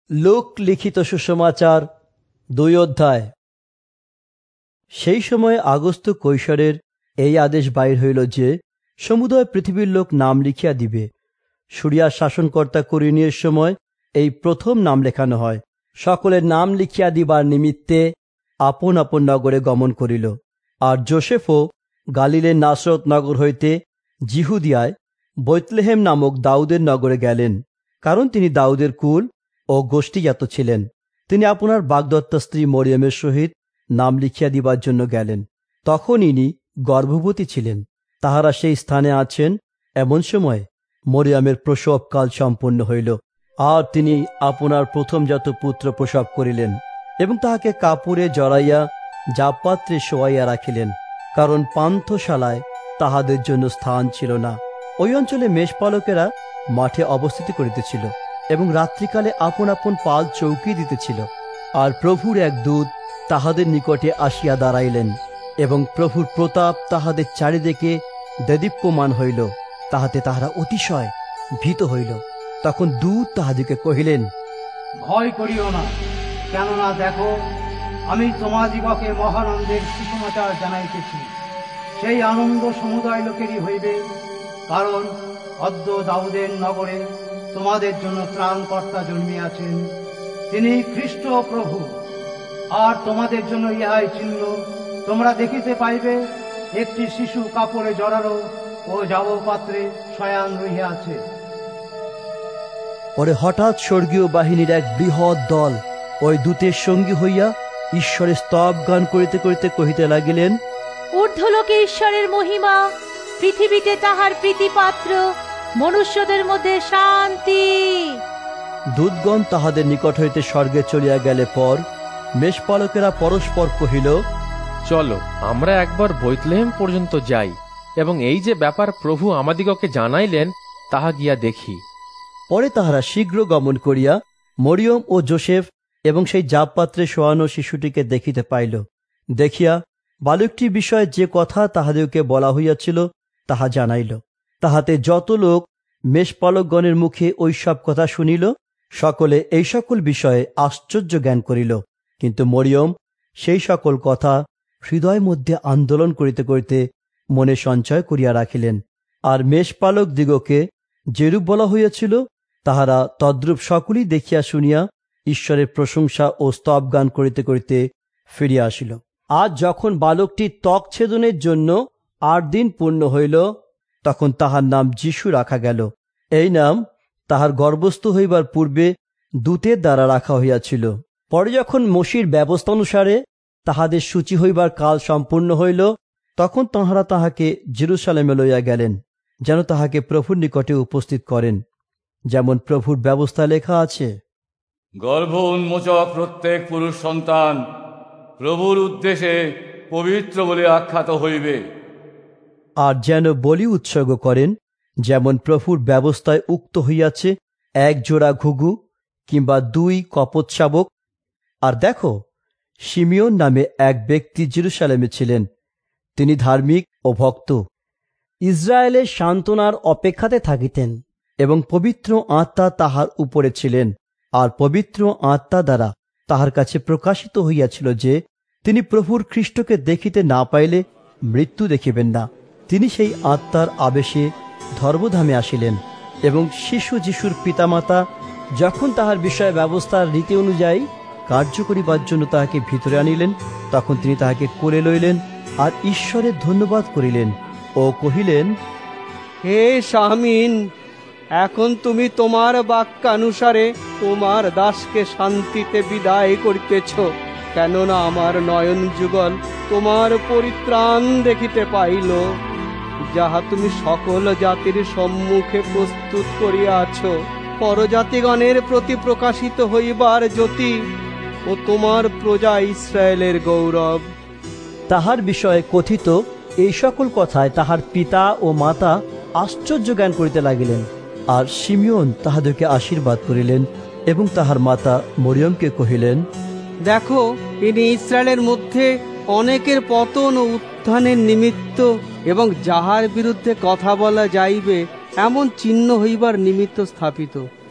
লূক লিখিত সুসমাচার 2 অধ্যায়। সেই সময় আগস্ত কৈশোরের এই আদেশ বাহির হইল যে সমুদয় পৃথিবীর লোক নাম লিখিয়া দিবে। সুরিয়ার শাসনকর্তা কুরিনিয়ের সময় এই প্রথম নাম লেখানো হয়। সকলের নাম লিখিয়া দিবার নিমিত্তে আপন আপন নগরে গমন করিল। আর যোসেফও গালিলের নাসরত নগর হইতে জিহুদিয়ায় বৈতলেহেম নামক দাউদের নগরে গেলেন, কারণ তিনি দাউদের কুল ও গোষ্ঠীজাত ছিলেন। তিনি আপনার বাগদত্তা স্ত্রী মরিয়মের সহিত নাম লিখিয়া দিবার জন্য গেলেন। তখন ইনি গর্ভবতী ছিলেন। তাহারা সেই স্থানে আছেন এমন সময় মরিয়মের প্রসবকাল সম্পন্ন হইল। আর তিনি আপনার প্রথমজাত পুত্র প্রসব করিলেন এবং তাহাকে কাপড়ে জড়াইয়া জাপাত্রে শোয়াইয়া রাখিলেন, কারণ পান্থশালায় তাহাদের জন্য স্থান ছিল না। ওই অঞ্চলে মেষপালকেরা মাঠে অবস্থিতি করিতেছিল এবং রাত্রিকালে আপন আপন পাল চৌকি দিতেছিল। আর প্রভুর এক দূত তাহাদের নিকটে আসিয়া দাঁড়াইলেন এবং প্রভুর প্রতাপ তাহাদের চারিদিকে দেদীপ্যমান হইল। তাহাতে তাহারা অতিশয় ভীত হইল। তখন দূত তাহাদিকে কহিলেন, ভয় করিও না, কেননা দেখো, আমি তোমাদিগকে মহানন্দের সুসমাচার জানাইতেছি। সেই আনন্দ সমুদয় লোকেরই হইবে, কারণ অদ্য দাউদের নগরে তোমাদের জন্য ত্রাণকর্তা জন্মিয়াছেন, তিনি খ্রিস্ট প্রভু। আর তোমাদের জন্য ইহাই চিহ্ন, তোমরা দেখিতে পাইবে একটি শিশু কাপড়ে জড়ানো ও জাবপাত্রে শয়ান রহিয়াছে। পরে হঠাৎ স্বর্গীয় বাহিনীর এক বৃহৎ দল ওই দূতের সঙ্গী হইয়া ঈশ্বরের স্তব গান করিতে করিতে কহিতে লাগিলেন, ঊর্ধ্বলোকে ঈশ্বরের মহিমা, পৃথিবীতে তাহার প্রীতিপাত্র, মনুষ্যদের মধ্যে শান্তি। দূতগণ তাহাদের নিকট হইতে স্বর্গে চলিয়া গেলে পর মেষপালকেরা পরস্পর কহিল, চলো আমরা একবার বৈতলেহেম পর্যন্ত যাই এবং এই যে ব্যাপার প্রভু আমাদিগকে জানাইলেন তাহা গিয়া দেখি। পরে তাহারা শীঘ্র গমন করিয়া মরিয়ম ও যোসেফ এবং সেই জাবপাত্রে শোয়ানো শিশুটিকে দেখিতে পাইল। দেখিয়া বালকটির বিষয়ে যে কথা তাহাদেরকে বলা হইয়াছিল তাহা জানাইল। তাহাতে যত লোক মেষপালকগণের মুখে ওই সব কথা শুনিল, সকলে এই সকল বিষয়ে আশ্চর্য জ্ঞান করিল। কিন্তু মরিয়ম সেই সকল কথা হৃদয় মধ্যে আন্দোলন করিতে করিতে মনে সঞ্চয় করিয়া রাখিলেন। আর মেষপালক দিগকে যেরূপ বলা হইয়াছিল তাহারা তদ্রূপ সকলেই দেখিয়া শুনিয়া ঈশ্বরের প্রশংসা ও স্তব গান করিতে করিতে ফিরিয়া আসিল। আজ যখন বালকটির ত্বক ছেদনের জন্য 8 দিন পূর্ণ হইল, তখন তাহার নাম যিশু রাখা গেল। এই নাম তাহার গর্ভস্থ হইবার পূর্বে দূতের দ্বারা রাখা হইয়াছিল। পরে যখন মোশির ব্যবস্থা অনুসারে তাহাদের সূচি হইবার কাল সম্পূর্ণ হইল, তখন তাহারা তাহাকে জেরুসালেমে লইয়া গেলেন, যেন তাহাকে প্রভুর নিকটে উপস্থিত করেন, যেমন প্রভুর ব্যবস্থা লেখা আছে, গর্ভ উন্মোচক প্রত্যেক পুরুষ সন্তান প্রভুর উদ্দেশ্যে পবিত্র বলে আখ্যাত হইবে। আর যেন বলি উৎসর্গ করেন, যেমন প্রভুর ব্যবস্থায় উক্ত হইয়াছে, 1 জোড়া ঘুঘু কিংবা 2 কপোত শাবক। আর দেখো, শিমিয়ন নামে এক ব্যক্তি জেরুসালেমে ছিলেন। তিনি ধার্মিক ও ভক্ত, ইসরায়েলের সান্ত্বনার অপেক্ষাতে থাকিতেন এবং পবিত্র আত্মা তাহার উপরে ছিলেন। আর পবিত্র আত্মা দ্বারা তাহার কাছে প্রকাশিত হইয়াছিল যে তিনি প্রভুর খ্রিস্টকে দেখিতে না পাইলে মৃত্যু দেখিবেন না। তিনি সেই আত্মার আবেশে ধর্মধামে আসিলেন এবং শিশু যিশুর পিতামাতা যখন তাহার বিষয়ে ব্যবস্থার রীতি অনুযায়ী কার্য করিবার জন্য তাহাকে ভিতরে আনিলেন, তখন তিনি তাহাকে কোলে লইলেন আর ঈশ্বরের ধন্যবাদ করিলেন ও কহিলেন, হে স্বামীন, এখন তুমি তোমার বাক্যানুসারে তোমার দাসকে শান্তিতে বিদায় করিতেছ, কেননা আমার নয়ন যুগল তোমার পরিত্রাণ দেখিতে পাইল, যাহা তুমি সকল জাতির সম্মুখে প্রস্তুত করিয়াছ, পরজাতিগণের প্রতি প্রকাশিত হইবার জ্যোতি ও তোমার প্রজা ইসরায়েলের গৌরব। তাহার বিষয়ে কথিত এই সকল কথায় তাহার পিতা ও মাতা আশ্চর্য জ্ঞান করিতে লাগিলেন। আর শিমিয়ন তাহাদেরকে আশীর্বাদ করিলেন এবং তাহার মাতা মরিয়মকে কহিলেন, দেখো, ইনি ইসরায়েলের মধ্যে অনেকের পতন ও উত্থানের নিমিত্ত এবং যাহার বিরুদ্ধে কথা বলা যাইবে এমন চিহ্ন হইবার নিমিত্ত স্থাপিত।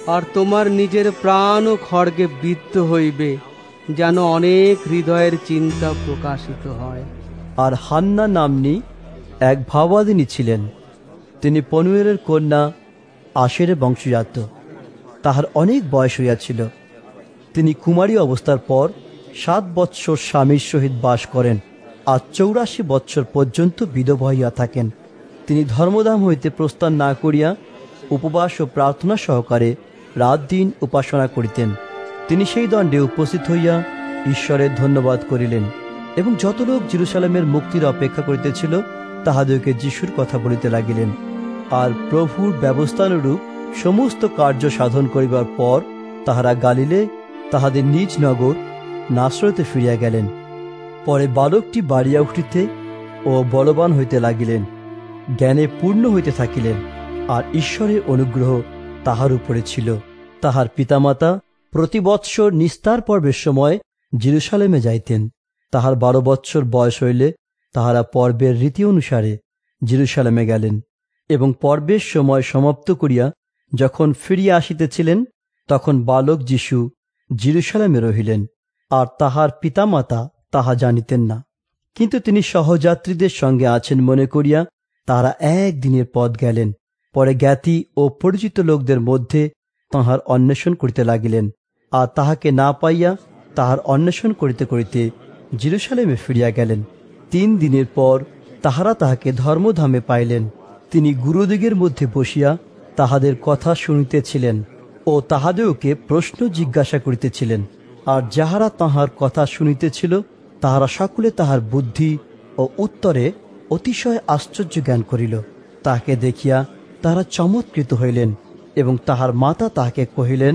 আর তোমার নিজের প্রাণও খড়গে বিদ্ধ হইবে, যেন অনেক হৃদয়ের চিন্তা প্রকাশিত হয়। আর হান্না নাম্নী এক ভাবাদিনী ছিলেন। তিনি পনুয়েলের কন্যা আশের বংশজাত। তাহার অনেক বয়স হইয়াছিল। তিনি কুমারী অবস্থার পর 7 বৎসর স্বামীর সহিত বাস করেন, আর 84 বৎসর পর্যন্ত বিধবা হইয়া থাকেন। তিনি ধর্মধাম হইতে প্রস্থান না করিয়া উপবাস ও প্রার্থনা সহকারে রাত দিন উপাসনা করিতেন। তিনি সেই দণ্ডে উপস্থিত হইয়া ঈশ্বরের ধন্যবাদ করিলেন, এবং যত লোক জেরুজালেমের মুক্তির অপেক্ষা করিতেছিল তাহাদেরকে যিশুর কথা বলিতে লাগিলেন। আর প্রভুর ব্যবস্থানুরূপ সমস্ত কার্য সাধন করিবার পর তাহারা গালিলে তাহাদের নিজ নগর নাসরতে ফিরিয়া গেলেন। পরে বালকটি বাড়িয়া উঠিতে ও বলবান হইতে লাগিলেন, জ্ঞানে পূর্ণ হইতে থাকিলেন, আর ঈশ্বরের অনুগ্রহ তাহার উপরে ছিল। তাহার পিতামাতা প্রতি বৎসর নিস্তার পর্বের সময় জেরুজালেমে যাইতেন। তাহার 12 বৎসর বয়স হইলে তাহারা পর্বের রীতি অনুসারে জেরুজালেমে গেলেন, এবং পর্বের সময় সমাপ্ত করিয়া যখন ফিরিয়া আসিতেছিলেন, তখন বালক যিশু জেরুজালেমে রহিলেন, আর তাহার পিতামাতা তাহা জানিতেন না। কিন্তু তিনি সহযাত্রীদের সঙ্গে আছেন মনে করিয়া তাহারা 1 দিনের পথ গেলেন। পরে জ্ঞাতি ও পরিচিত লোকদের মধ্যে তাহার অন্বেষণ করিতে লাগিলেন, আর তাহাকে না পাইয়া তাহার অন্বেষণ করিতে করিতে জেরুজালেমে ফিরিয়া গেলেন। 3 দিনের পর তাহারা তাহাকে ধর্মধামে পাইলেন। তিনি গুরুদিগের মধ্যে বসিয়া তাহাদের কথা শুনিতেছিলেন ও তাহাদেরকে প্রশ্ন জিজ্ঞাসা করিতেছিলেন। আর যাহারা তাহার কথা শুনিতেছিল তাহারা সকলে তাহার বুদ্ধি ও উত্তরে অতিশয় আশ্চর্য জ্ঞান করিল। তাহাকে দেখিয়া তাহারা চমৎকৃত হইলেন, এবং তাহার মাতা তাহাকে কহিলেন,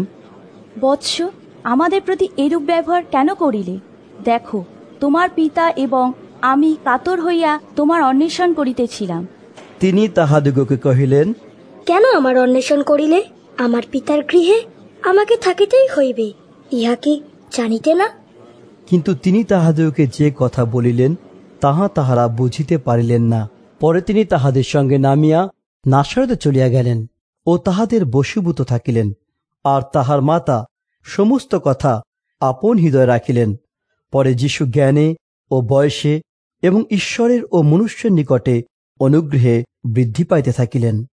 বৎস, আমাদের প্রতি এরূপ ব্যবহার কেন করিলে? দেখো, তোমার পিতা এবং আমি কাতর হইয়া তোমার অন্বেষণ করিতেছিলাম। তিনি তাহাদিগকে কহিলেন, কেন আমার অন্বেষণ করিলে? আমার পিতার গৃহে আমাকে থাকিতেই হইবে, ইহা কি জানিতে না? কিন্তু তিনি তাহাদিগকে যে কথা বলিলেন তাহা তাহারা বুঝিতে পারিলেন না। পরে তিনি তাহাদের সঙ্গে নামিয়া নাসরতে চলিয়া গেলেন ও তাহাদের বশীভূত থাকিলেন। আর তাহার মাতা সমস্ত কথা আপন হৃদয়ে রাখিলেন। পরে যিশু জ্ঞানে ও বয়সে এবং ঈশ্বরের ও মনুষ্যের নিকটে অনুগ্রহে বৃদ্ধি পাইতে থাকিলেন।